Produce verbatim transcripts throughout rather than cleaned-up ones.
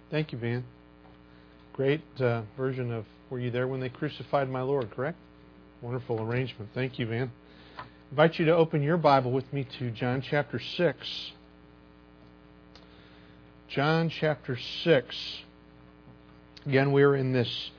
Thank you, Van. Great uh, version of Were You There When They Crucified My Lord, correct? Wonderful arrangement. Thank you, Van. I invite you to open your Bible with me to John chapter six. John chapter six. Again, we're in this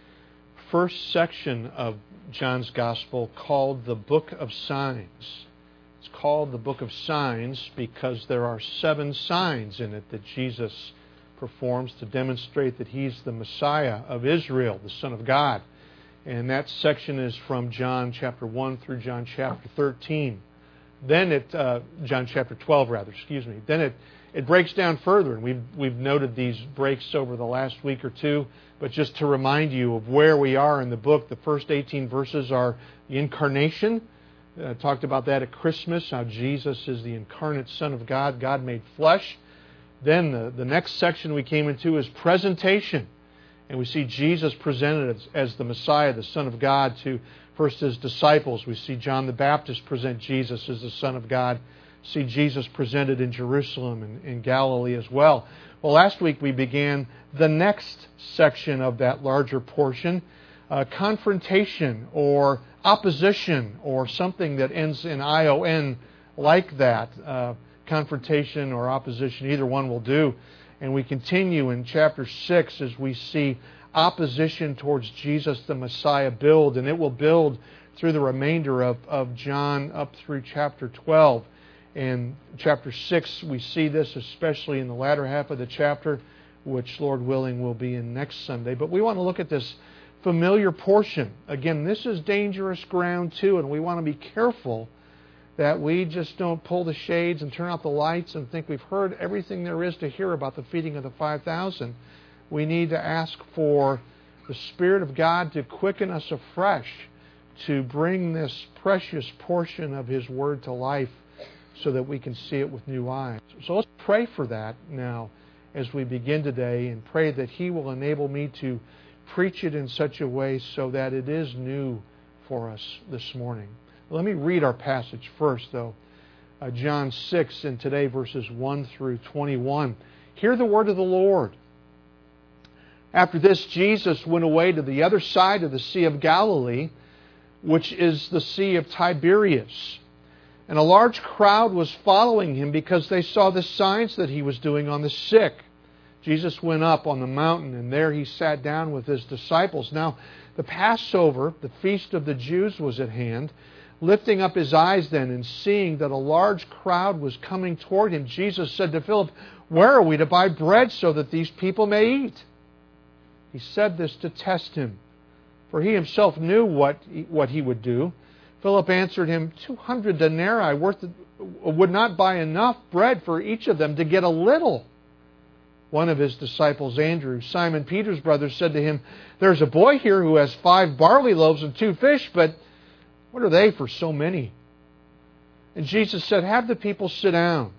first section of John's Gospel called the Book of Signs. It's called the Book of Signs because there are seven signs in it that Jesus performs to demonstrate that He's the Messiah of Israel, the Son of God. And that section is from John chapter one through John chapter thirteen. Then it, uh, John chapter twelve rather, excuse me. Then it, it breaks down further, and we've, we've noted these breaks over the last week or two. But just to remind you of where we are in the book, the first eighteen verses are the incarnation. Uh, talked about that at Christmas, how Jesus is the incarnate Son of God, God made flesh. Then the, the next section we came into is presentation. And we see Jesus presented as, as the Messiah, the Son of God, to first His disciples. We see John the Baptist present Jesus as the Son of God. See Jesus presented in Jerusalem and in Galilee as well. Well, last week we began the next section of that larger portion, uh, confrontation or opposition or something that ends in I O N like that. Uh, confrontation or opposition, either one will do. And we continue in chapter six as we see opposition towards Jesus the Messiah build, and it will build through the remainder of, of John up through chapter twelve. In chapter six, we see this especially in the latter half of the chapter, which, Lord willing, will be in next Sunday. But we want to look at this familiar portion. Again, this is dangerous ground too, and we want to be careful that we just don't pull the shades and turn out the lights and think we've heard everything there is to hear about the feeding of the five thousand. We need to ask for the Spirit of God to quicken us afresh, to bring this precious portion of His Word to life so that we can see it with new eyes. So let's pray for that now as we begin today, and pray that He will enable me to preach it in such a way so that it is new for us this morning. Let me read our passage first, though. Uh, John six, and today verses one through twenty-one. Hear the word of the Lord. After this, Jesus went away to the other side of the Sea of Galilee, which is the Sea of Tiberias. And a large crowd was following Him because they saw the signs that He was doing on the sick. Jesus went up on the mountain, and there He sat down with His disciples. Now, the Passover, the feast of the Jews, was at hand. Lifting up His eyes then, and seeing that a large crowd was coming toward Him, Jesus said to Philip, "Where are we to buy bread so that these people may eat?" He said this to test Him, for He Himself knew what he, what He would do. Philip answered Him, Two hundred denarii worth would not buy enough bread for each of them to get a little." One of His disciples, Andrew, Simon Peter's brother, said to Him, "There's a boy here who has five barley loaves and two fish, but what are they for so many?" And Jesus said, "Have the people sit down."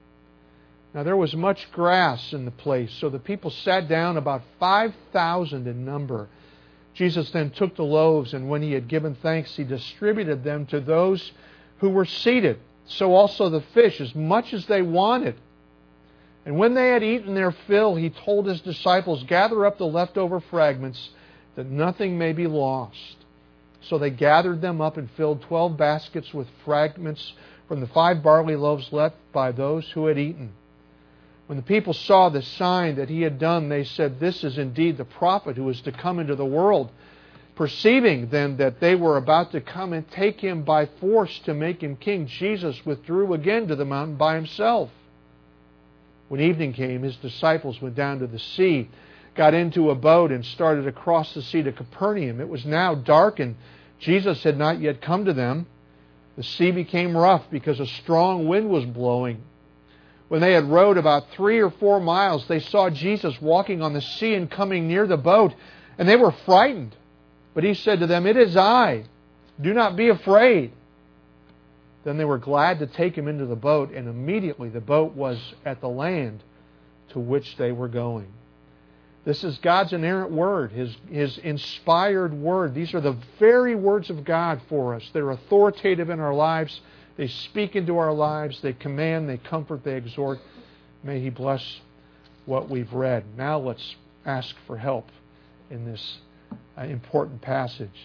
Now there was much grass in the place, so the people sat down, about five thousand in number. Jesus then took the loaves, and when He had given thanks, He distributed them to those who were seated. So also the fish, as much as they wanted. And when they had eaten their fill, He told His disciples, "Gather up the leftover fragments, that nothing may be lost." So they gathered them up and filled twelve baskets with fragments from the five barley loaves left by those who had eaten. When the people saw the sign that He had done, they said, "This is indeed the prophet who is to come into the world." Perceiving then that they were about to come and take Him by force to make Him king, Jesus withdrew again to the mountain by Himself. When evening came, His disciples went down to the sea, got into a boat, and started across the sea to Capernaum. It was now dark, and Jesus had not yet come to them. The sea became rough because a strong wind was blowing. When they had rowed about three or four miles, they saw Jesus walking on the sea and coming near the boat, and they were frightened. But He said to them, "It is I. Do not be afraid." Then they were glad to take Him into the boat, and immediately the boat was at the land to which they were going. This is God's inerrant Word, His, His inspired Word. These are the very words of God for us. They're authoritative in our lives. They speak into our lives. They command, they comfort, they exhort. May He bless what we've read. Now let's ask for help in this uh, important passage.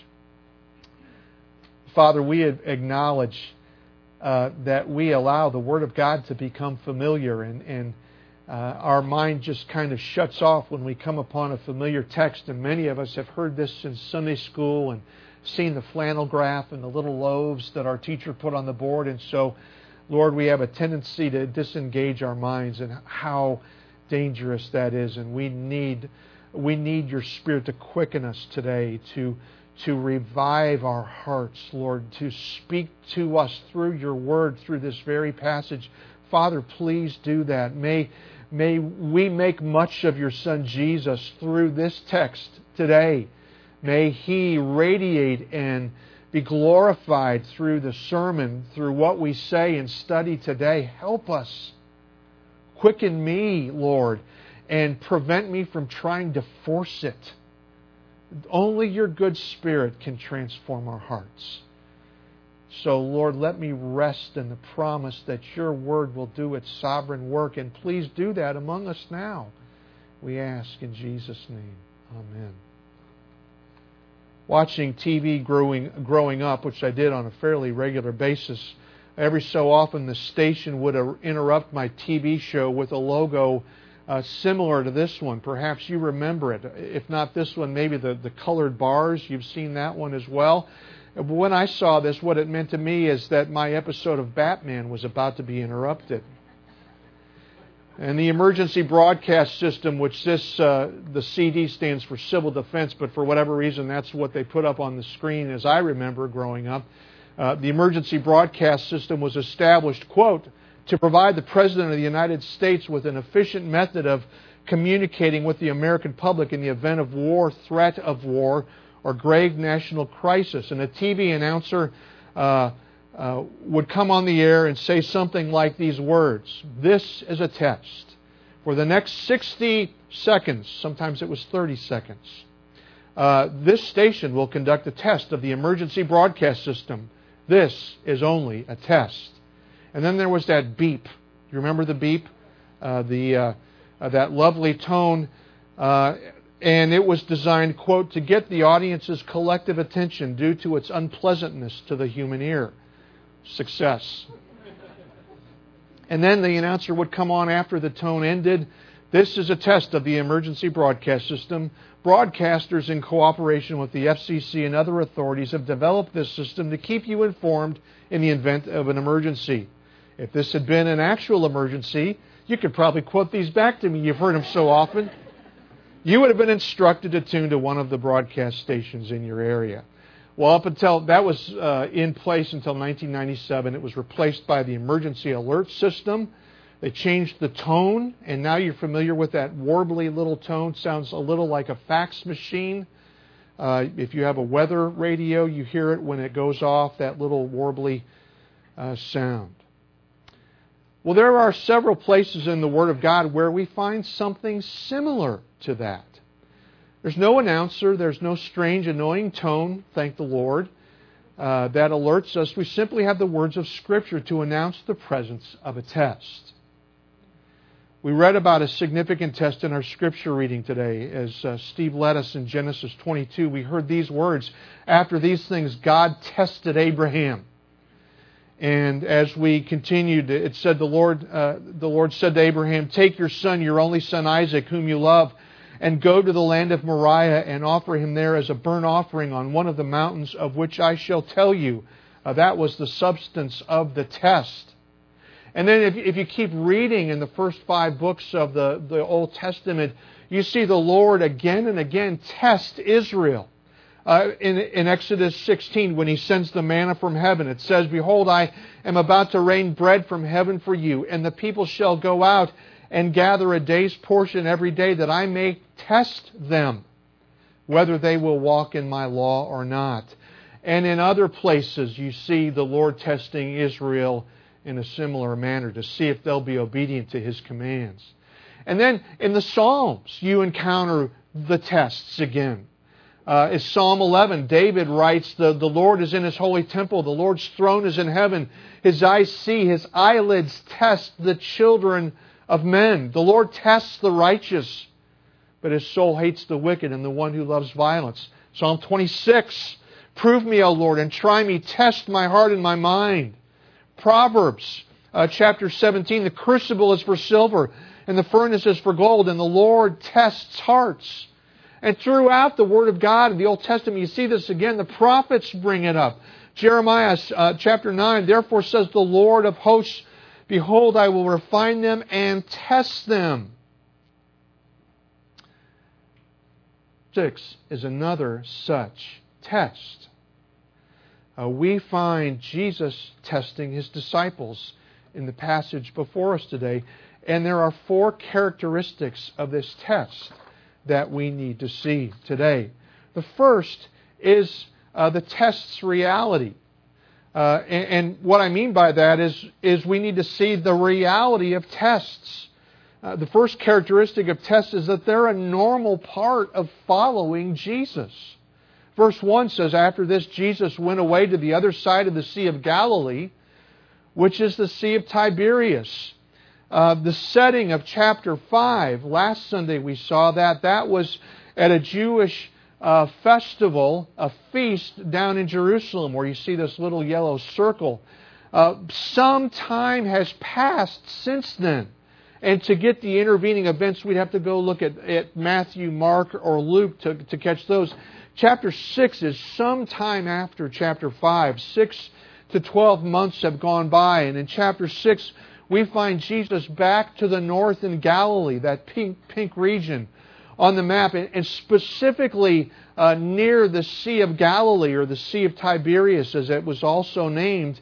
Father, we acknowledge uh, that we allow the Word of God to become familiar, and, and uh, our mind just kind of shuts off when we come upon a familiar text. And many of us have heard this in Sunday school and seen the flannel graph and the little loaves that our teacher put on the board. And so, Lord, we have a tendency to disengage our minds, and how dangerous that is. And we need we need your Spirit to quicken us today, to to revive our hearts, Lord, to speak to us through your Word, through this very passage. Father, please do that. May, may we make much of your Son Jesus through this text today. May He radiate and be glorified through the sermon, through what we say and study today. Help us. Quicken me, Lord, and prevent me from trying to force it. Only your good Spirit can transform our hearts. So, Lord, let me rest in the promise that your Word will do its sovereign work, and please do that among us now. We ask in Jesus' name. Amen. Watching T V growing growing up, which I did on a fairly regular basis, every so often the station would interrupt my T V show with a logo Uh, similar to this one. Perhaps you remember it. If not this one, maybe the, the colored bars. You've seen that one as well. But when I saw this, what it meant to me is that my episode of Batman was about to be interrupted. And the emergency broadcast system, which this, uh, the C D stands for Civil Defense, but for whatever reason that's what they put up on the screen as I remember growing up. Uh, the emergency broadcast system was established, quote, to provide the President of the United States with an efficient method of communicating with the American public in the event of war, threat of war, or grave national crisis. And a T V announcer uh, uh, would come on the air and say something like these words: "This is a test. For the next sixty seconds," sometimes it was thirty seconds, uh, "this station will conduct a test of the emergency broadcast system. This is only a test." And then there was that beep. You remember the beep? Uh, the uh, uh, that lovely tone. Uh, and it was designed, quote, to get the audience's collective attention due to its unpleasantness to the human ear. Success. And then the announcer would come on after the tone ended. "This is a test of the emergency broadcast system. Broadcasters, in cooperation with the F C C and other authorities, have developed this system to keep you informed in the event of an emergency." If this had been an actual emergency, you could probably quote these back to me. You've heard them so often. You would have been instructed to tune to one of the broadcast stations in your area. Well, up until that was uh, in place until nineteen ninety-seven, it was replaced by the emergency alert system. They changed the tone, and now you're familiar with that warbly little tone. Sounds a little like a fax machine. Uh, if you have a weather radio, you hear it when it goes off, that little warbly uh, sound. Well, there are several places in the Word of God where we find something similar to that. There's no announcer, there's no strange, annoying tone, thank the Lord, uh, that alerts us. We simply have the words of Scripture to announce the presence of a test. We read about a significant test in our Scripture reading today. As uh, Steve led us in Genesis twenty-two, we heard these words: "After these things, God tested Abraham." And as we continued, it said, the Lord, uh, the Lord said to Abraham, "Take your son, your only son Isaac, whom you love, and go to the land of Moriah and offer him there as a burnt offering on one of the mountains of which I shall tell you." Uh, that was the substance of the test. And then if, if you keep reading in the first five books of the, the Old Testament, you see the Lord again and again test Israel. Uh, in, in Exodus sixteen, when He sends the manna from heaven, it says, "Behold, I am about to rain bread from heaven for you, and the people shall go out and gather a day's portion every day, that I may test them, whether they will walk in my law or not." And in other places, you see the Lord testing Israel in a similar manner to see if they'll be obedient to His commands. And then in the Psalms, you encounter the tests again. Uh, is Psalm eleven. David writes, the, the Lord is in His holy temple. The Lord's throne is in heaven. His eyes see. His eyelids test the children of men. The Lord tests the righteous. but his soul hates the wicked and the one who loves violence. Psalm twenty-six, prove me, O Lord, and try me, test my heart and my mind. Proverbs uh, chapter seventeen, the crucible is for silver, and the furnace is for gold, and the Lord tests hearts. And throughout the Word of God in the Old Testament, you see this again. The prophets bring it up. Jeremiah uh, chapter nine, therefore says the Lord of hosts, behold, I will refine them and test them. Six is another such test. Uh, we find Jesus testing His disciples in the passage before us today. And there are four characteristics of this test that we need to see today. The first is uh, the test's reality. Uh, and, and what I mean by that is, is we need to see the reality of tests. Uh, the first characteristic of tests is that they're a normal part of following Jesus. Verse one says, after this Jesus went away to the other side of the Sea of Galilee, which is the Sea of Tiberias. Uh, the setting of chapter five, last Sunday we saw that. That was at a Jewish uh, festival, a feast down in Jerusalem, where you see this little yellow circle. Uh, some time has passed since then. And to get the intervening events, we'd have to go look at, at Matthew, Mark, or Luke to, to catch those. Chapter six is some time after chapter five. Six to twelve months have gone by. And in chapter six, we find Jesus back to the north in Galilee, that pink, pink region on the map, and specifically uh, near the Sea of Galilee, or the Sea of Tiberias, as it was also named,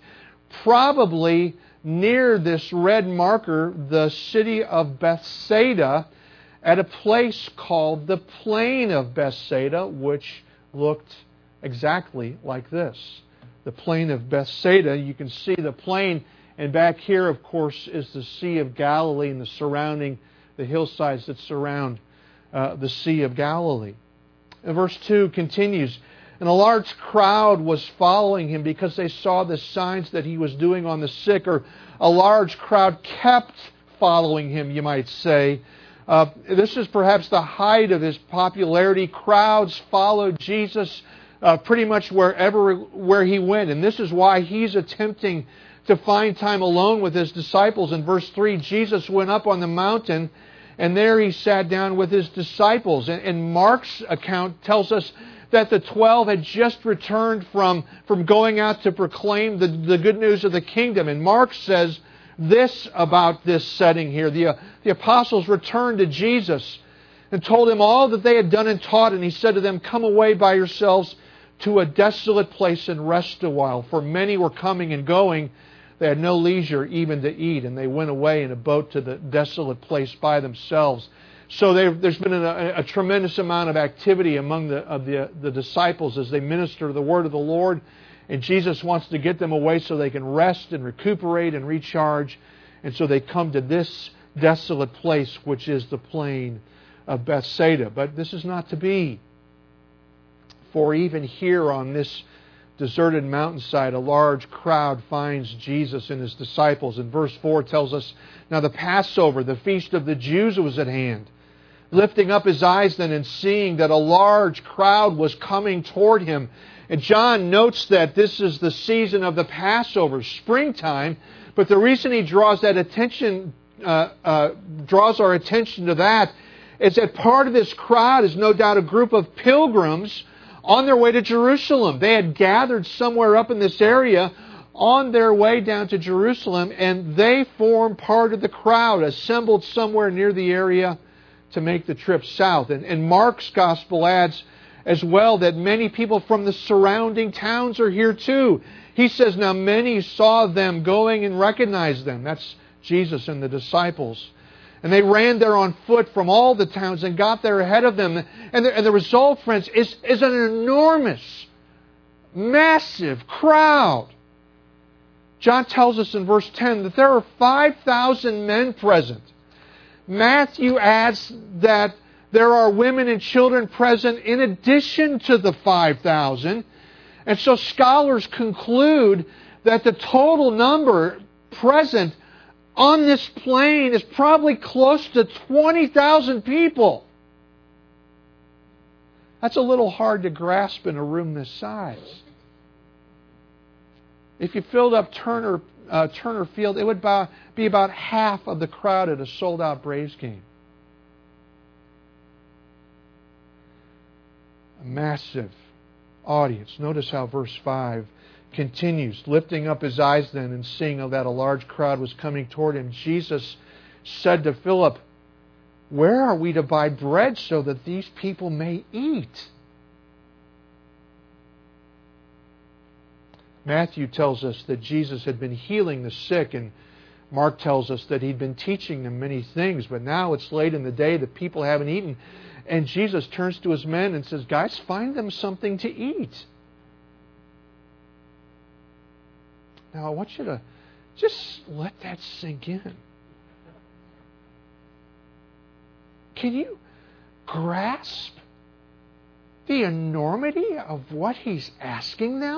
probably near this red marker, the city of Bethsaida, at a place called the Plain of Bethsaida, which looked exactly like this. The Plain of Bethsaida, you can see the plain. And back here, of course, is the Sea of Galilee and the surrounding, the hillsides that surround uh, the Sea of Galilee. And verse two continues, and a large crowd was following Him because they saw the signs that He was doing on the sick, or a large crowd kept following Him, you might say. Uh, this is perhaps the height of His popularity. Crowds followed Jesus uh, pretty much wherever where He went. And this is why He's attempting to find time alone with His disciples. In verse three, Jesus went up on the mountain, and there He sat down with His disciples. And, and Mark's account tells us that the twelve had just returned from, from going out to proclaim the, the good news of the kingdom. And Mark says this about this setting here. The, uh, the apostles returned to Jesus and told Him all that they had done and taught. And He said to them, come away by yourselves to a desolate place and rest a while. For many were coming and going. They had no leisure even to eat, and they went away in a boat to the desolate place by themselves. So there's been a, a tremendous amount of activity among the, of the, the disciples as they minister the word of the Lord. And Jesus wants to get them away so they can rest and recuperate and recharge. And so they come to this desolate place, which is the Plain of Bethsaida. But this is not to be. For even here on this deserted mountainside, a large crowd finds Jesus and His disciples. And verse four tells us, now the Passover, the feast of the Jews, was at hand. Lifting up His eyes then and seeing that a large crowd was coming toward Him. And John notes that this is the season of the Passover, springtime. But the reason he draws that attention, uh, uh, draws our attention to that, is that part of this crowd is no doubt a group of pilgrims on their way to Jerusalem. They had gathered somewhere up in this area on their way down to Jerusalem, and they formed part of the crowd assembled somewhere near the area to make the trip south. And, and Mark's Gospel adds as well that many people from the surrounding towns are here too. He says, now many saw them going and recognized them. That's Jesus and the disciples. And they ran there on foot from all the towns and got there ahead of them. And the, and the result, friends, is, is an enormous, massive crowd. John tells us in verse ten that there are five thousand men present. Matthew adds that there are women and children present in addition to the five thousand. And so scholars conclude that the total number present on this plain is probably close to twenty thousand people. That's a little hard to grasp in a room this size. If you filled up Turner uh, Turner Field, it would about, be about half of the crowd at a sold-out Braves game. A massive audience. Notice how verse five continues. Lifting up his eyes then and seeing that a large crowd was coming toward him, Jesus said to Philip, "Where are we to buy bread so that these people may eat?" Matthew tells us that Jesus had been healing the sick, and Mark tells us that He'd been teaching them many things, but now it's late in the day, the people haven't eaten, and Jesus turns to His men and says, "Guys, find them something to eat." Now I want you to just let that sink in. Can you grasp the enormity of what He's asking them?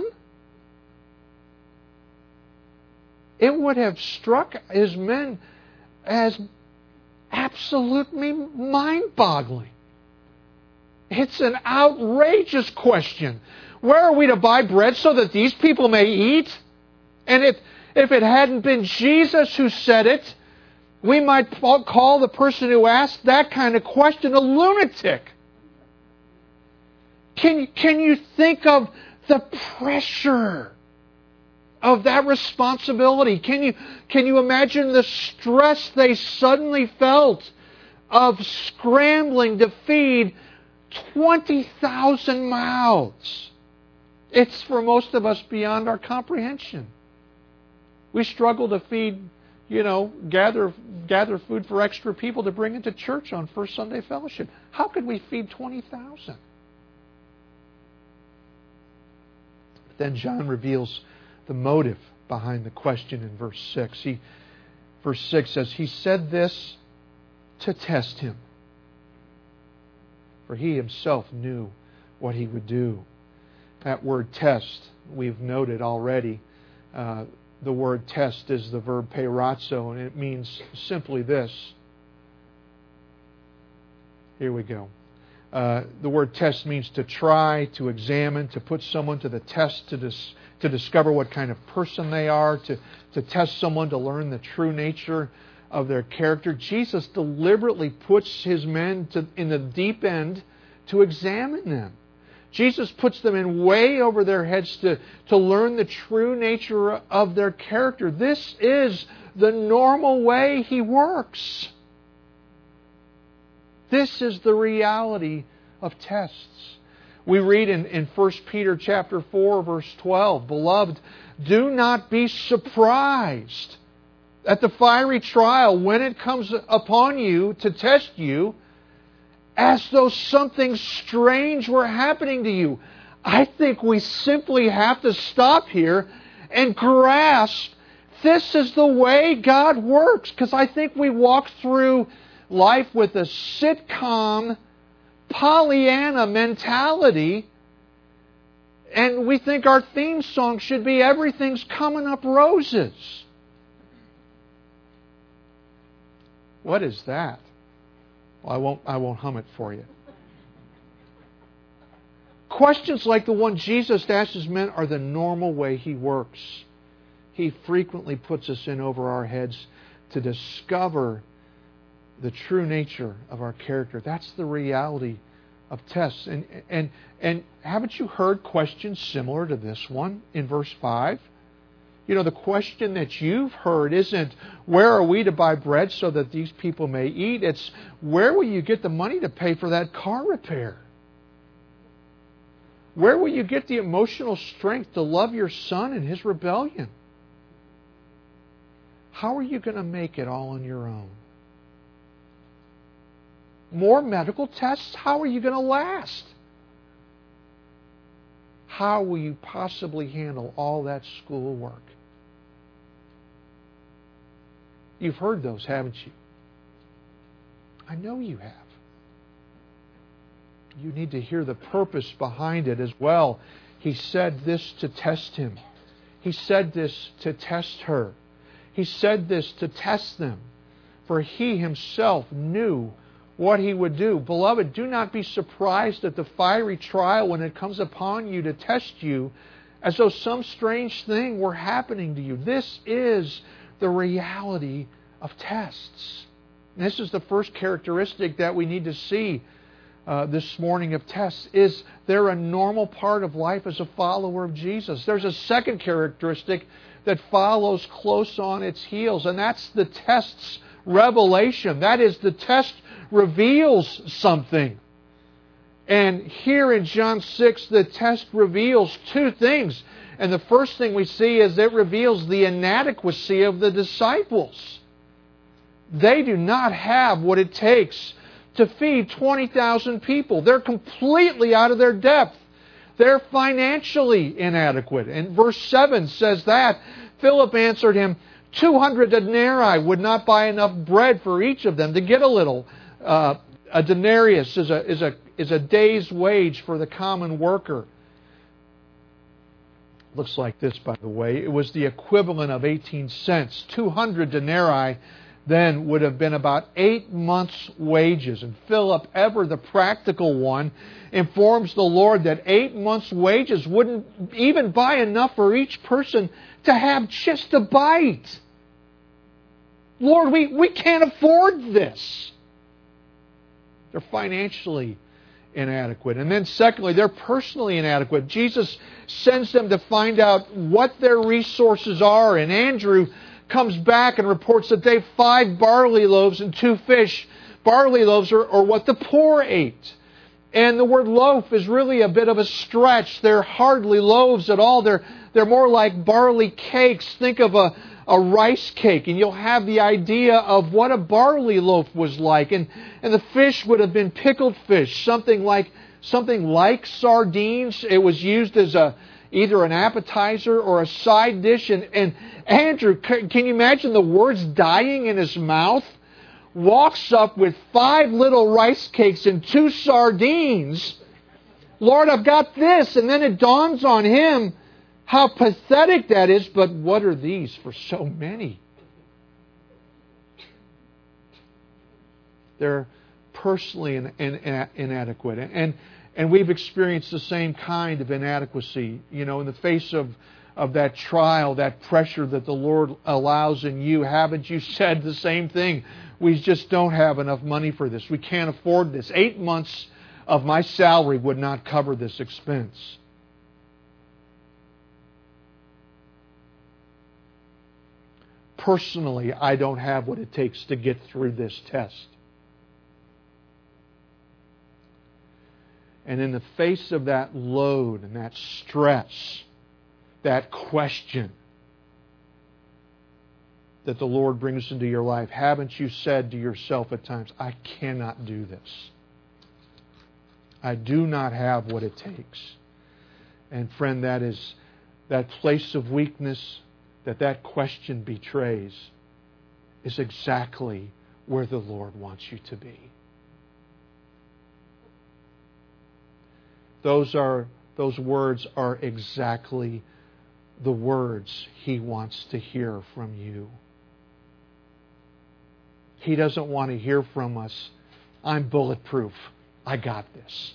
It would have struck His men as absolutely mind-boggling. It's an outrageous question. Where are we to buy bread so that these people may eat? And if, if it hadn't been Jesus who said it, we might call the person who asked that kind of question a lunatic. Can, can you think of the pressure of that responsibility? Can you, can you imagine the stress they suddenly felt of scrambling to feed twenty thousand mouths? It's for most of us beyond our comprehension. We struggle to feed, you know, gather gather food for extra people to bring into church on First Sunday Fellowship. How could we feed twenty thousand? Then John reveals the motive behind the question in verse six. He, verse six says, "He said this to test him, for he himself knew what he would do." That word test, we've noted already. Uh, the word test is the verb peirazo, and it means simply this. Here we go. Uh, the word test means to try, to examine, to put someone to the test, to dis- to discover what kind of person they are, to, to test someone to learn the true nature of their character. Jesus deliberately puts His men to, in the deep end to examine them. Jesus puts them in way over their heads to, to learn the true nature of their character. This is the normal way He works. This is the reality of tests. We read in, in First Peter chapter four, verse twelve, "Beloved, do not be surprised at the fiery trial when it comes upon you to test you, as though something strange were happening to you." I think we simply have to stop here and grasp this is the way God works. Because I think we walk through life with a sitcom, Pollyanna mentality, and we think our theme song should be "Everything's Coming Up Roses." What is that? Well, I won't, I won't hum it for you. Questions like the one Jesus asked His men are the normal way He works. He frequently puts us in over our heads to discover the true nature of our character. That's the reality of tests. And, and, and haven't you heard questions similar to this one in verse five? You know, the question that you've heard isn't, "Where are we to buy bread so that these people may eat?" It's, "Where will you get the money to pay for that car repair? Where will you get the emotional strength to love your son in his rebellion? How are you going to make it all on your own? More medical tests? How are you going to last? How will you possibly handle all that schoolwork?" You've heard those, haven't you? I know you have. You need to hear the purpose behind it as well. He said this to test him. He said this to test her. He said this to test them. For He Himself knew what He would do. Beloved, do not be surprised at the fiery trial when it comes upon you to test you as though some strange thing were happening to you. This is the reality of tests. And this is the first characteristic that we need to see uh, this morning of tests. Is there a normal part of life as a follower of Jesus? There's a second characteristic that follows close on its heels, and that's the test's revelation. That is, the test reveals something. And here in John six, the test reveals two things. And the first thing we see is it reveals the inadequacy of the disciples. They do not have what it takes to feed twenty thousand people. They're completely out of their depth. They're financially inadequate. And verse seven says that. Philip answered him, two hundred denarii would not buy enough bread for each of them to get a little. Uh, a denarius is a, is, a, is a day's wage for the common worker. Looks like this, by the way. It was the equivalent of eighteen cents. two hundred denarii then would have been about eight months' wages. And Philip, ever the practical one, informs the Lord that eight months' wages wouldn't even buy enough for each person to have just a bite. Lord, we, we can't afford this. They're financially inadequate. And then secondly, they're personally inadequate. Jesus sends them to find out what their resources are. And Andrew comes back and reports that they have five barley loaves and two fish. Barley loaves are, are what the poor ate. And the word loaf is really a bit of a stretch. They're hardly loaves at all. They're, they're more like barley cakes. Think of a, a rice cake, and you'll have the idea of what a barley loaf was like. And, and the fish would have been pickled fish, something like, something like sardines. It was used as a either an appetizer or a side dish. And, and Andrew, can you imagine the words dying in his mouth? Walks up with five little rice cakes and two sardines. Lord, I've got this. And then it dawns on him how pathetic that is. But what are these for so many? They're personally in, in, in, inadequate. And And we've experienced the same kind of inadequacy, you know, in the face of, of that trial, that pressure that the Lord allows in you. Haven't you said the same thing? We just don't have enough money for this. We can't afford this. Eight months of my salary would not cover this expense. Personally, I don't have what it takes to get through this test. And in the face of that load and that stress, that question that the Lord brings into your life, haven't you said to yourself at times, I cannot do this. I do not have what it takes. And friend, that is that place of weakness that that question betrays is exactly where the Lord wants you to be. Those are those words are exactly the words He wants to hear from you. He doesn't want to hear from us, I'm bulletproof. I got this.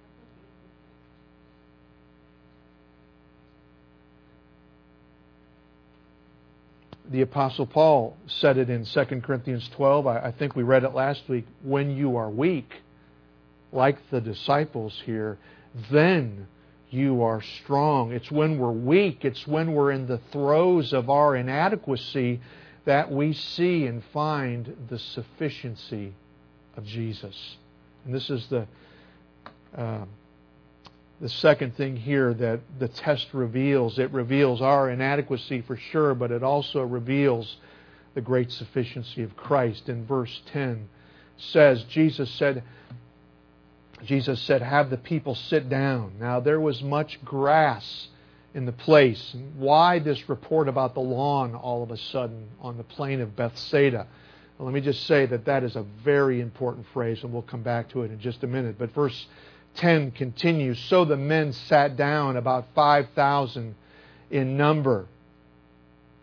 The Apostle Paul said it in Second Corinthians twelve. I, I think we read it last week. When you are weak, like the disciples here, then you are strong. It's when we're weak, it's when we're in the throes of our inadequacy that we see and find the sufficiency of Jesus. And this is the uh, the second thing here that the test reveals. It reveals our inadequacy for sure, but it also reveals the great sufficiency of Christ. In verse ten says, Jesus said, Jesus said, have the people sit down. Now there was much grass in the place. Why this report about the lawn all of a sudden on the plain of Bethsaida? Well, let me just say that that is a very important phrase, and we'll come back to it in just a minute. But verse ten continues, so the men sat down, about five thousand in number.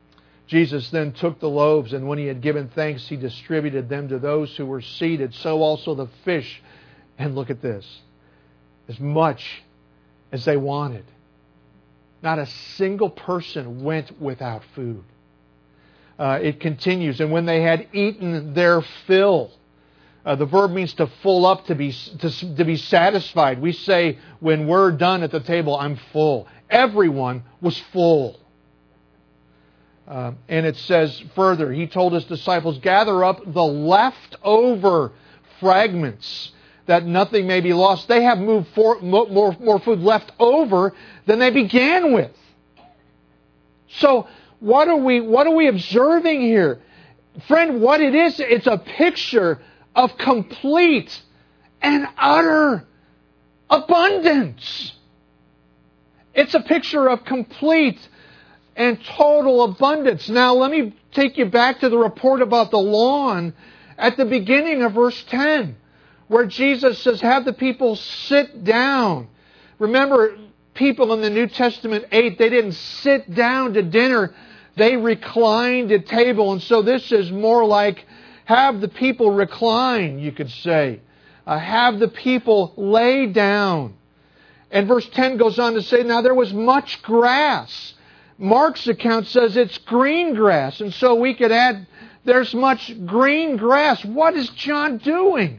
Jesus then took the loaves, and when He had given thanks, He distributed them to those who were seated. So also the fish. And look at this. As much as they wanted. Not a single person went without food. Uh, it continues, and when they had eaten their fill. Uh, the verb means to full up, to be to, to be satisfied. We say when we're done at the table, I'm full. Everyone was full. Uh, and it says further, He told His disciples, gather up the leftover fragments, that nothing may be lost. They have moved for, more, more food left over than they began with. So what are we what are we observing here? Friend, what it is, it's a picture of complete and utter abundance. It's a picture of complete and total abundance. Now, let me take you back to the report about the lawn at the beginning of verse ten, where Jesus says, have the people sit down. Remember, people in the New Testament ate. They didn't sit down to dinner. They reclined at table. And so this is more like have the people recline, you could say. Uh, have the people lay down. And verse ten goes on to say, now there was much grass. Mark's account says it's green grass. And so we could add, there's much green grass. What is John doing?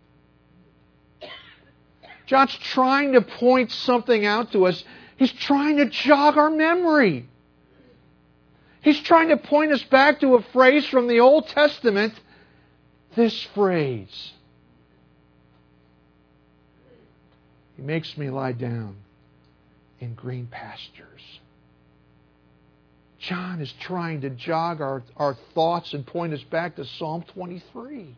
John's trying to point something out to us. He's trying to jog our memory. He's trying to point us back to a phrase from the Old Testament. This phrase. He makes me lie down in green pastures. John is trying to jog our, our thoughts and point us back to Psalm twenty-three.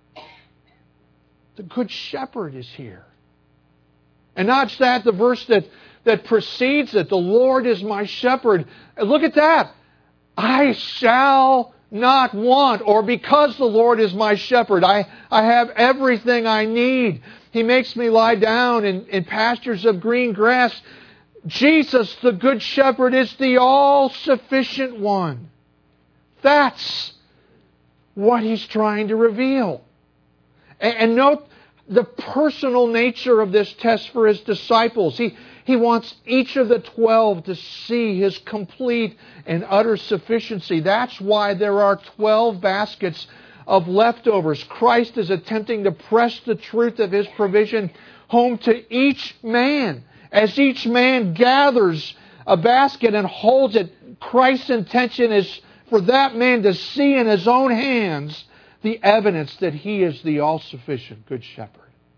The Good Shepherd is here. And not just that, the verse that, that precedes it, the Lord is my shepherd. Look at that. I shall not want, or because the Lord is my shepherd, I, I have everything I need. He makes me lie down in, in pastures of green grass. Jesus, the Good Shepherd, is the all-sufficient one. That's what He's trying to reveal. And, and note the personal nature of this test for His disciples. He, he wants each of the twelve to see His complete and utter sufficiency. That's why there are twelve baskets of leftovers. Christ is attempting to press the truth of His provision home to each man. As each man gathers a basket and holds it, Christ's intention is for that man to see in his own hands the evidence that He is the all-sufficient Good Shepherd.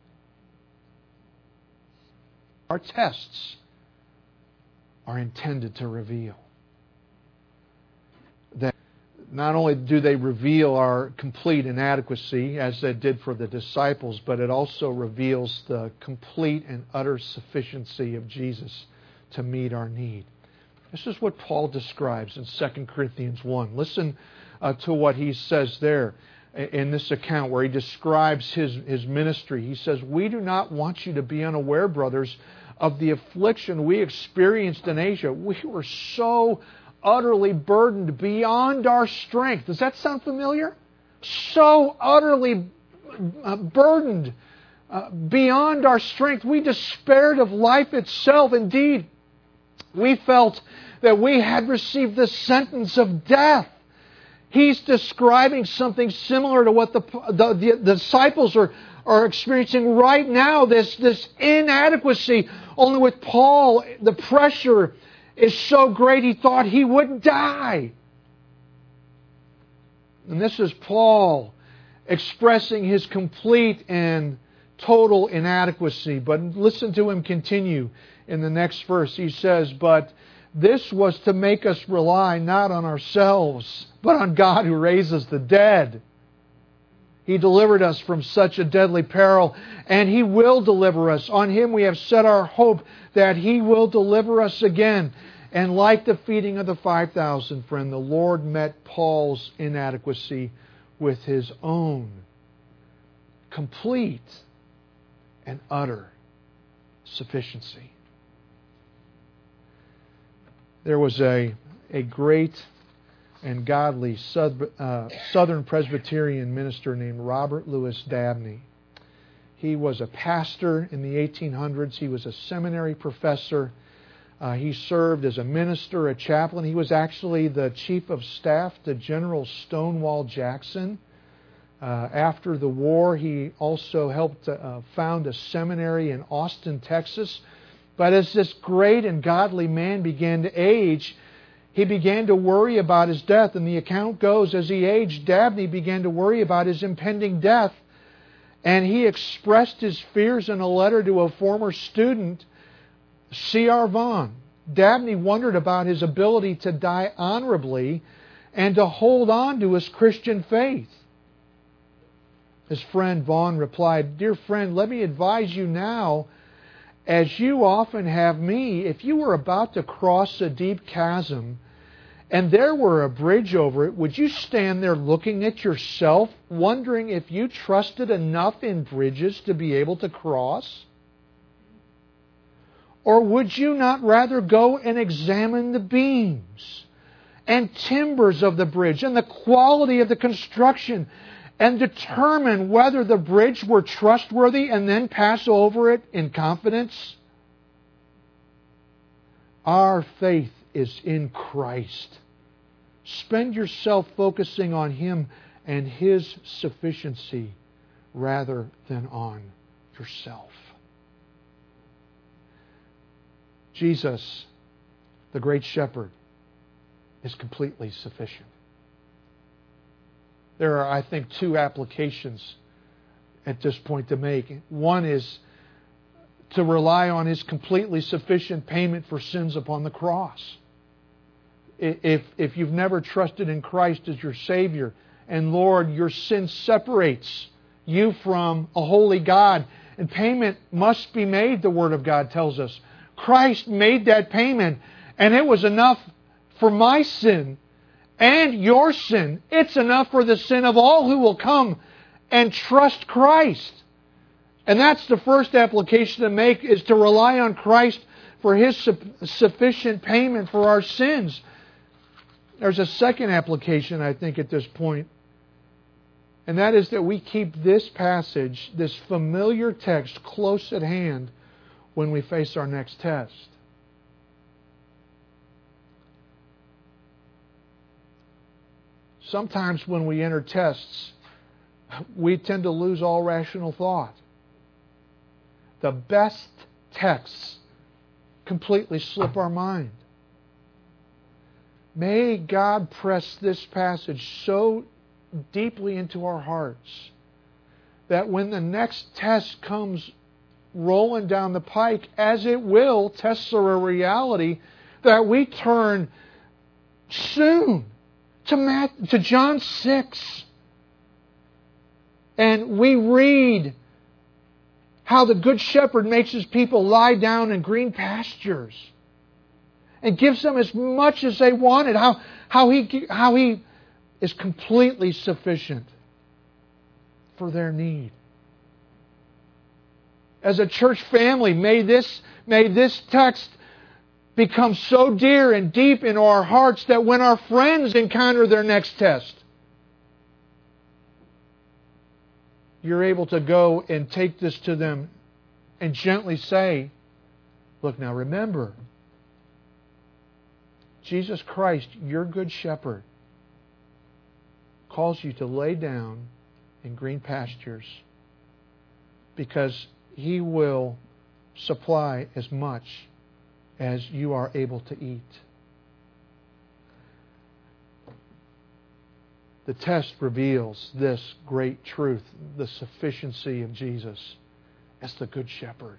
Our tests are intended to reveal that not only do they reveal our complete inadequacy, as they did for the disciples, but it also reveals the complete and utter sufficiency of Jesus to meet our need. This is what Paul describes in Second Corinthians one. Listen uh, to what he says there in this account where he describes his, his ministry. He says, we do not want you to be unaware, brothers, of the affliction we experienced in Asia. We were so utterly burdened beyond our strength. Does that sound familiar? So utterly uh, burdened uh, beyond our strength. We despaired of life itself. Indeed, we felt that we had received the sentence of death. He's describing something similar to what the, the, the disciples are, are experiencing right now, this, this inadequacy. Only with Paul, the pressure is so great he thought he would die. And this is Paul expressing his complete and total inadequacy. But listen to him continue in the next verse. He says, but this was to make us rely not on ourselves, but on God who raises the dead. He delivered us from such a deadly peril, and He will deliver us. On Him we have set our hope that He will deliver us again. And like the feeding of the five thousand, friend, the Lord met Paul's inadequacy with His own complete and utter sufficiency. There was a, a great and godly Southern Presbyterian minister named Robert Louis Dabney. He was a pastor in the eighteen hundreds. He was a seminary professor. Uh, he served as a minister, a chaplain. He was actually the chief of staff to General Stonewall Jackson. Uh, after the war, he also helped uh, found a seminary in Austin, Texas. But as this great and godly man began to age, he began to worry about his death. And the account goes, as he aged, Dabney began to worry about his impending death. And he expressed his fears in a letter to a former student, C R Vaughan. Dabney wondered about his ability to die honorably and to hold on to his Christian faith. His friend Vaughan replied, "Dear friend, let me advise you now, as you often have me, if you were about to cross a deep chasm and there were a bridge over it, would you stand there looking at yourself, wondering if you trusted enough in bridges to be able to cross? Or would you not rather go and examine the beams and timbers of the bridge and the quality of the construction and determine whether the bridge were trustworthy and then pass over it in confidence?" Our faith is in Christ. Spend yourself focusing on Him and His sufficiency rather than on yourself. Jesus, the great shepherd, is completely sufficient. There are, I think, two applications at this point to make. One is to rely on His completely sufficient payment for sins upon the cross. If, if you've never trusted in Christ as your Savior and Lord, your sin separates you from a holy God, and payment must be made, the Word of God tells us. Christ made that payment, and it was enough for my sin and your sin. It's enough for the sin of all who will come and trust Christ. And that's the first application to make, is to rely on Christ for His sufficient payment for our sins. There's a second application, I think, at this point, and that is that we keep this passage, this familiar text, close at hand when we face our next test. Sometimes when we enter tests, we tend to lose all rational thought. The best texts completely slip our mind. May God press this passage so deeply into our hearts that when the next test comes rolling down the pike, as it will, tests are a reality, that we turn soon to, Matt, to John six. And we read how the Good Shepherd makes His people lie down in green pastures and gives them as much as they wanted. How, how, he, how He is completely sufficient for their need. As a church family, may this, may this text become so dear and deep in our hearts that when our friends encounter their next test, you're able to go and take this to them and gently say, "Look, now remember, Jesus Christ, your Good Shepherd, calls you to lay down in green pastures because He will supply as much as you are able to eat." The test reveals this great truth, the sufficiency of Jesus as the Good Shepherd.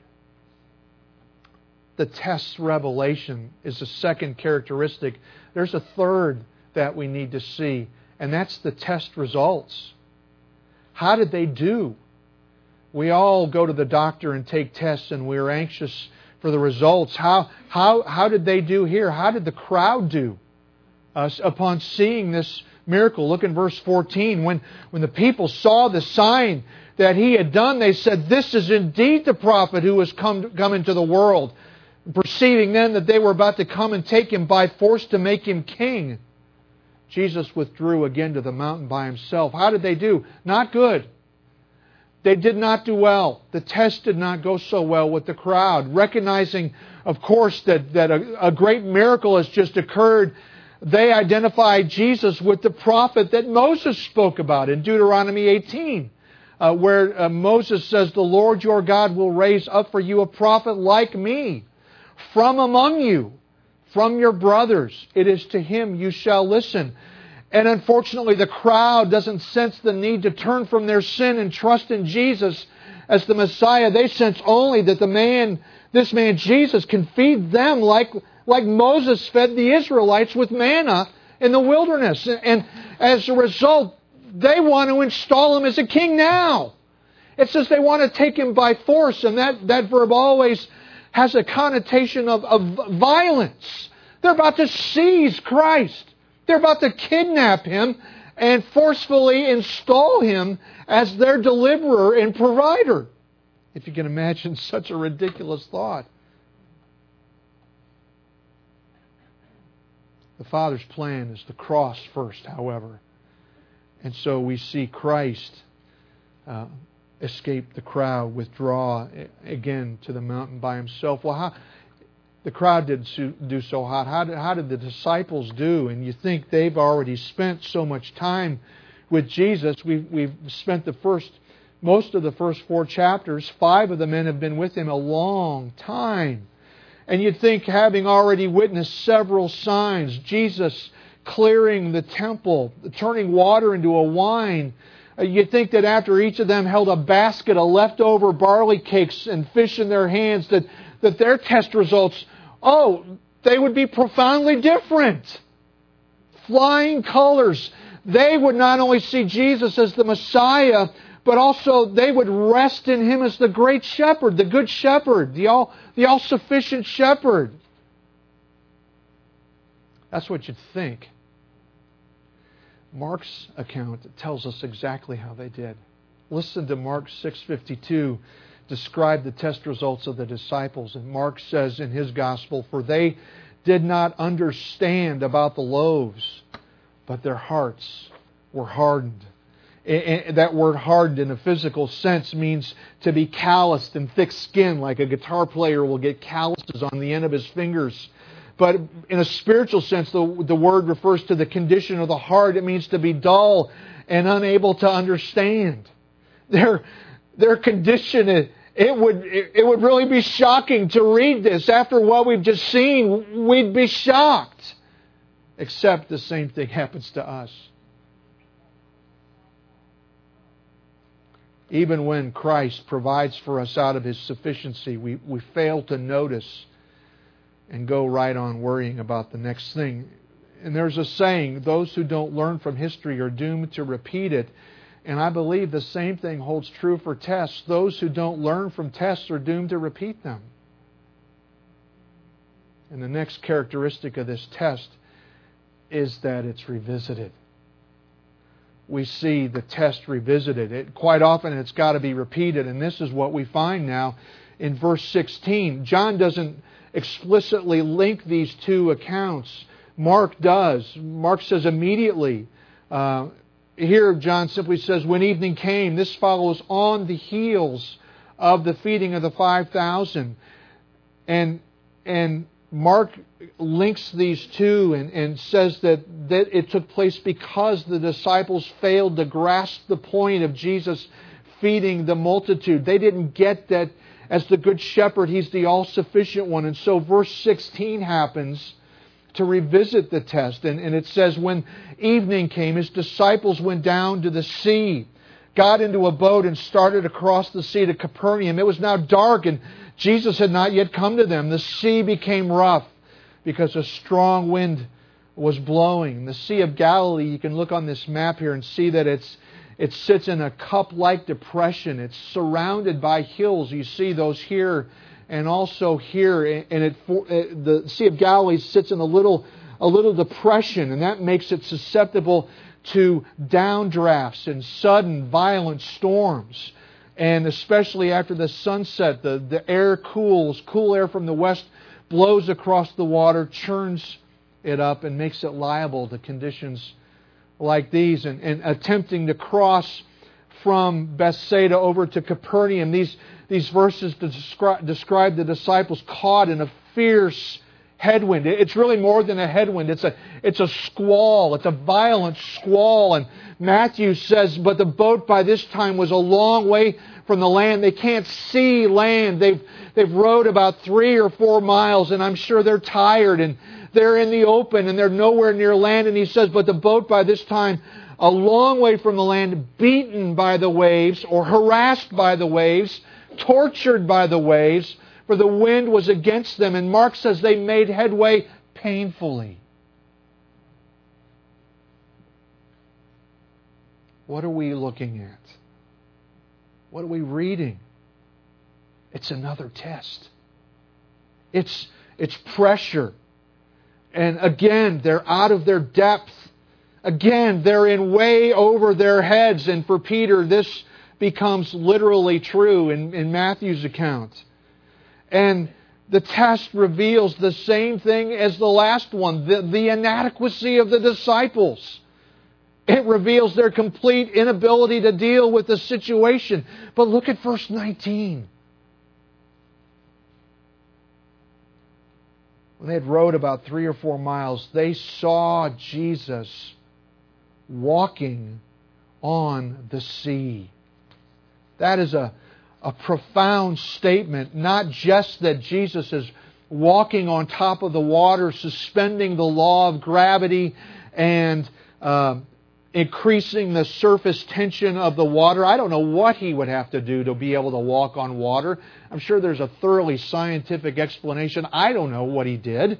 The test's revelation is the second characteristic. There's a third that we need to see, and that's the test results. How did they do? We all go to the doctor and take tests, and we're anxious for the results. How, how, how did they do here? How did the crowd do uh, upon seeing this miracle? Look in verse fourteen. When, when the people saw the sign that He had done, they said, "This is indeed the prophet who has come, come into the world." Perceiving then that they were about to come and take Him by force to make Him king, Jesus withdrew again to the mountain by Himself. How did they do? Not good. They did not do well. The test did not go so well with the crowd. Recognizing, of course, that, that a, a great miracle has just occurred, they identified Jesus with the prophet that Moses spoke about in Deuteronomy eighteen, uh, where uh, Moses says, "The Lord your God will raise up for you a prophet like me from among you, from your brothers. It is to him you shall listen." And unfortunately, the crowd doesn't sense the need to turn from their sin and trust in Jesus as the Messiah. They sense only that the man, this man Jesus, can feed them like, like Moses fed the Israelites with manna in the wilderness. And as a result, they want to install Him as a king now. It says they want to take Him by force, and that, that verb always has a connotation of, of violence. They're about to seize Christ. They're about to kidnap Him and forcefully install Him as their deliverer and provider. If you can imagine such a ridiculous thought. The Father's plan is the cross first, however. And so we see Christ uh, escape the crowd, withdraw again to the mountain by Himself. Well, how... The crowd didn't do so hot. How did, how did the disciples do? And you think they've already spent so much time with Jesus. We've, we've spent the first, most of the first four chapters. Five of the men have been with Him a long time. And you'd think, having already witnessed several signs, Jesus clearing the temple, turning water into a wine, you'd think that after each of them held a basket of leftover barley cakes and fish in their hands, that, that their test results, oh, they would be profoundly different. Flying colors. They would not only see Jesus as the Messiah, but also they would rest in Him as the great shepherd, the good shepherd, the all, the all-sufficient shepherd. That's what you'd think. Mark's account tells us exactly how they did. Listen to Mark six fifty-two describe the test results of the disciples. And Mark says in his gospel, "For they did not understand about the loaves, but their hearts were hardened." And that word hardened in a physical sense means to be calloused and thick-skinned, like a guitar player will get calluses on the end of his fingers. But in a spiritual sense, the, the word refers to the condition of the heart. It means to be dull and unable to understand. Their, their condition, it, it would it, it would really be shocking to read this. After what we've just seen, we'd be shocked. Except the same thing happens to us. Even when Christ provides for us out of His sufficiency, we, we fail to notice and go right on worrying about the next thing. And there's a saying, those who don't learn from history are doomed to repeat it. And I believe the same thing holds true for tests. Those who don't learn from tests are doomed to repeat them. And the next characteristic of this test is that it's revisited. We see the test revisited. It, quite often it's got to be repeated. And this is what we find now in verse sixteen. John doesn't explicitly link these two accounts. Mark does. Mark says immediately. Uh, here John simply says, when evening came. This follows on the heels of the feeding of the five thousand. And, and Mark links these two and, and says that, that it took place because the disciples failed to grasp the point of Jesus feeding the multitude. They didn't get that as the Good Shepherd, He's the all-sufficient one. And so verse sixteen happens to revisit the test. And, and it says, when evening came, His disciples went down to the sea, got into a boat and started across the sea to Capernaum. It was now dark and Jesus had not yet come to them. The sea became rough because a strong wind was blowing. The Sea of Galilee, you can look on this map here and see that it's it sits in a cup-like depression. It's surrounded by hills. You see those here and also here. And it, the Sea of Galilee sits in a little, a little depression, and that makes it susceptible to downdrafts and sudden violent storms. And especially after the sunset, the, the air cools. Cool air from the west blows across the water, churns it up, and makes it liable to conditions like these and, and attempting to cross from Bethsaida over to Capernaum. These, these verses describe, describe the disciples caught in a fierce headwind. It's really more than a headwind. It's a, it's a squall. It's a violent squall. And Matthew says, but the boat by this time was a long way from the land. They can't see land. They've, they've rowed about three or four miles, and I'm sure they're tired, and they're in the open, and they're nowhere near land. And he says, but the boat by this time a long way from the land, beaten by the waves, or harassed by the waves, tortured by the waves, for the wind was against them. And Mark says they made headway painfully. What are we looking at? What are we reading? It's another test. It's, it's pressure. And again, they're out of their depth. Again, they're in way over their heads. And for Peter, this becomes literally true in, in Matthew's account. And the test reveals the same thing as the last one, the, the inadequacy of the disciples. It reveals their complete inability to deal with the situation. But look at verse nineteen. When they had rowed about three or four miles, they saw Jesus walking on the sea. That is a, a profound statement. Not just that Jesus is walking on top of the water, suspending the law of gravity and uh, increasing the surface tension of the water. I don't know what He would have to do to be able to walk on water. I'm sure there's a thoroughly scientific explanation. I don't know what He did.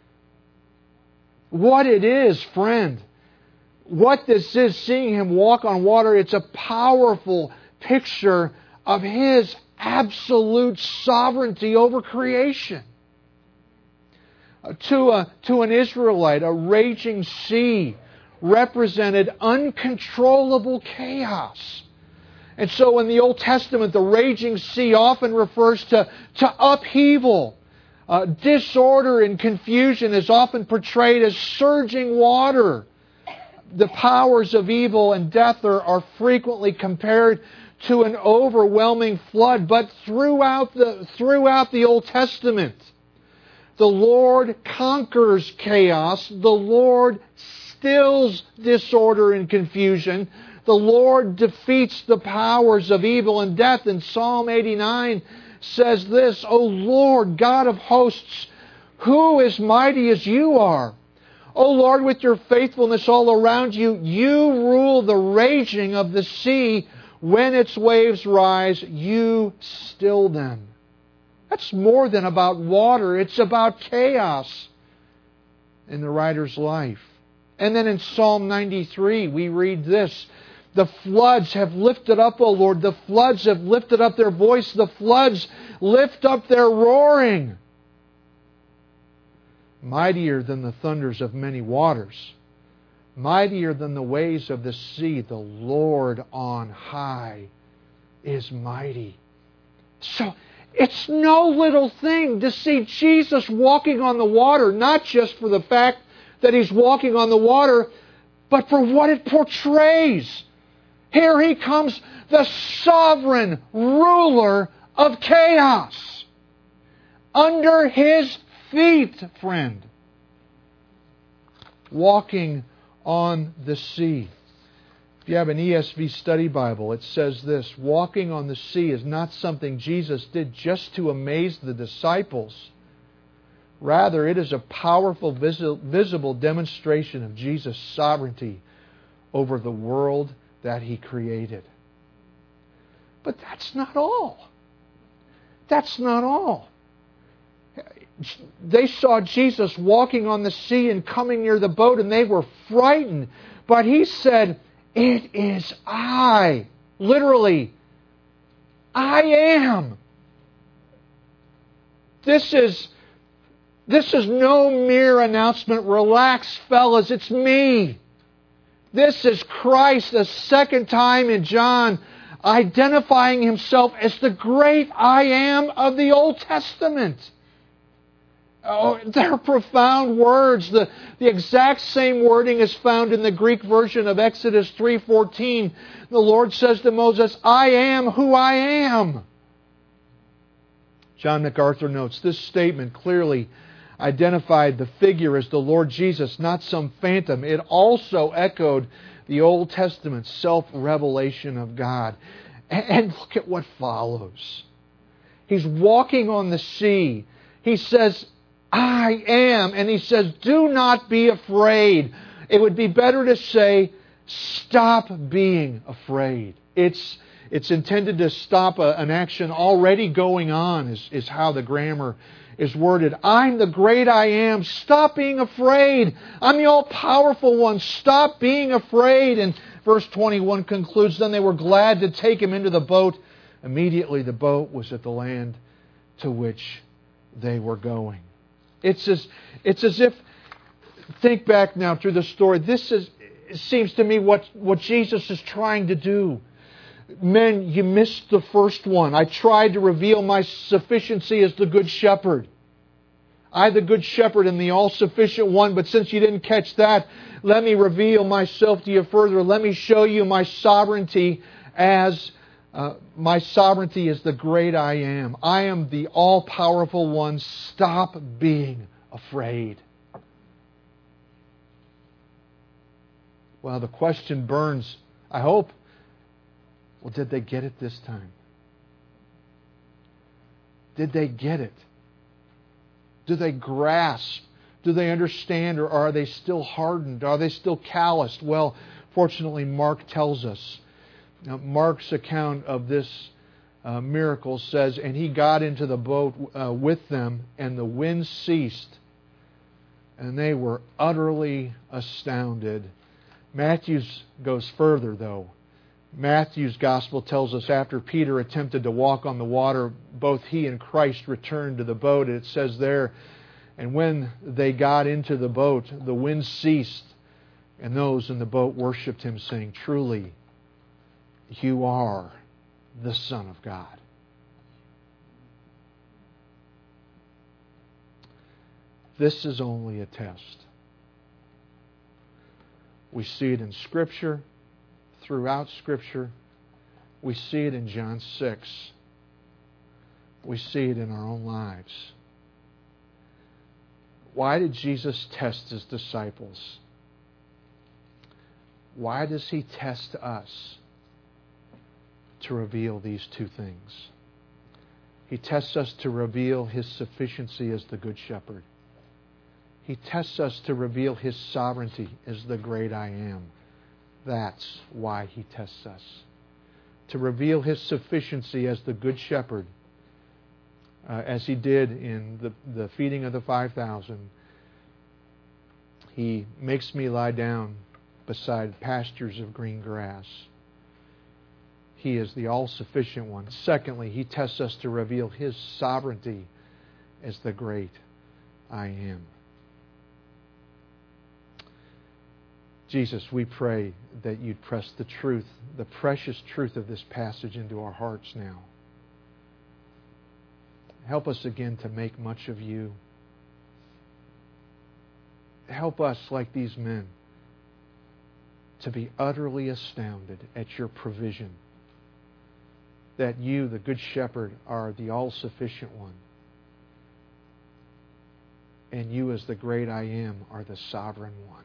What it is, friend, what this is, seeing Him walk on water, it's a powerful picture of His absolute sovereignty over creation. Uh, to, a, to an Israelite, a raging sea represented uncontrollable chaos. And so in the Old Testament, the raging sea often refers to, to upheaval. Uh, disorder and confusion is often portrayed as surging water. The powers of evil and death are, are frequently compared to an overwhelming flood. But throughout the, throughout the Old Testament, the Lord conquers chaos. The Lord stills disorder and confusion. The Lord defeats the powers of evil and death. And Psalm eighty-nine says this, O Lord, God of hosts, who is mighty as you are? O Lord, with your faithfulness all around you, you rule the raging of the sea. When its waves rise, you still them. That's more than about water. It's about chaos in the writer's life. And then in Psalm ninety-three, we read this, the floods have lifted up, O Lord, the floods have lifted up their voice, the floods lift up their roaring. Mightier than the thunders of many waters, mightier than the waves of the sea, the Lord on high is mighty. So, it's no little thing to see Jesus walking on the water, not just for the fact that He's walking on the water, but for what it portrays. Here He comes, the sovereign ruler of chaos. Under His feet, friend. Walking on the sea. If you have an E S V study Bible, it says this, walking on the sea is not something Jesus did just to amaze the disciples. Rather, it is a powerful, visible demonstration of Jesus' sovereignty over the world that He created. But that's not all. That's not all. They saw Jesus walking on the sea and coming near the boat, and they were frightened. But He said, it is I. Literally, I am. This is, this is no mere announcement. Relax, fellas, it's me. This is Christ, a second time in John, identifying Himself as the great I am of the Old Testament. Oh, they're profound words. The, the exact same wording is found in the Greek version of Exodus three fourteen. The Lord says to Moses, I am who I am. John MacArthur notes, this statement clearly identified the figure as the Lord Jesus, not some phantom. It also echoed the Old Testament self-revelation of God. And look at what follows. He's walking on the sea. He says, I am. And He says, do not be afraid. It would be better to say, stop being afraid. It's, it's intended to stop a, an action already going on, is, is how the grammar is worded. I'm the great I am. Stop being afraid. I'm the all-powerful one. Stop being afraid. And verse twenty-one concludes, then they were glad to take Him into the boat. Immediately the boat was at the land to which they were going. It's as, it's as if, think back now through the story, this is, it seems to me what, what Jesus is trying to do. Men, you missed the first one. I tried to reveal my sufficiency as the Good Shepherd. I, the Good Shepherd, am the all-sufficient one, but since you didn't catch that, let me reveal myself to you further. Let me show you my sovereignty as uh, my sovereignty is the great I am. I am the all-powerful one. Stop being afraid. Well, the question burns, I hope. Well, did they get it this time? Did they get it? Do they grasp? Do they understand? Or are they still hardened? Are they still calloused? Well, fortunately, Mark tells us. Now, Mark's account of this uh, miracle says, and he got into the boat uh, with them, and the wind ceased, and they were utterly astounded. Matthew's goes further, though. Matthew's Gospel tells us after Peter attempted to walk on the water, both he and Christ returned to the boat. It says there, and when they got into the boat, the wind ceased, and those in the boat worshipped Him, saying, truly, you are the Son of God. This is only a test. We see it in Scripture. Throughout Scripture, we see it in John six. We see it in our own lives. Why did Jesus test His disciples? Why does He test us? To reveal these two things. He tests us to reveal His sufficiency as the Good Shepherd. He tests us to reveal His sovereignty as the great I am. That's why He tests us. To reveal His sufficiency as the Good Shepherd, uh, as He did in the, the feeding of the five thousand. He makes me lie down beside pastures of green grass. He is the all-sufficient one. Secondly, He tests us to reveal His sovereignty as the great I am. Jesus, we pray that You'd press the truth, the precious truth of this passage into our hearts now. Help us again to make much of You. Help us, like these men, to be utterly astounded at Your provision. That You, the Good Shepherd, are the all-sufficient one. And You, as the great I am, are the sovereign one.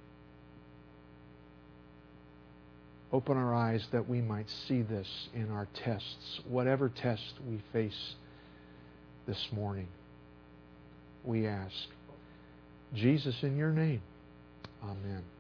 Open our eyes that we might see this in our tests, whatever test we face this morning. We ask. Jesus, in Your name. Amen.